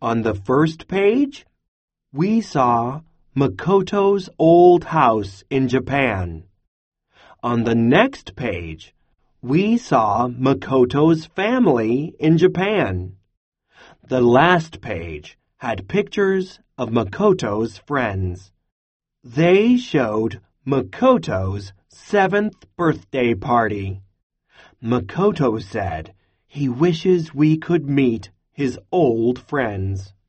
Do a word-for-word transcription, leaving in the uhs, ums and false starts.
On the first page, we saw Makoto's old house in Japan. On the next page, we saw Makoto's family in Japan. The last page had pictures of Makoto's friends. They showed Makoto's seventh birthday party. Makoto said he wishes we could meet his old friends.